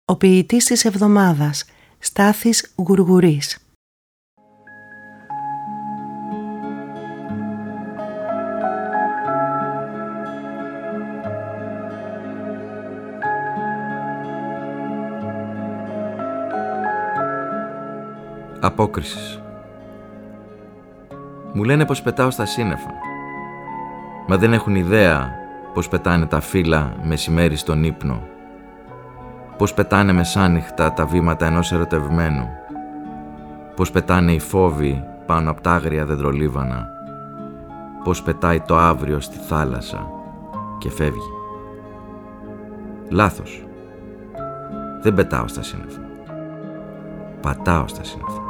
Ο ποιητής της εβδομάδας, Στάθης Γουργουρής. Απόκρισης. Μου λένε πως πετάω στα σύννεφα, μα δεν έχουν ιδέα πως πετάνε τα φύλλα μεσημέρι στον ύπνο, πως πετάνε μεσάνυχτα τα βήματα ενός ερωτευμένου, πως πετάνε οι φόβοι πάνω από τα άγρια δεντρολίβανα, πως πετάει το αύριο στη θάλασσα και φεύγει. Λάθος. Δεν πετάω στα σύννεφα. Πατάω στα σύννεφα.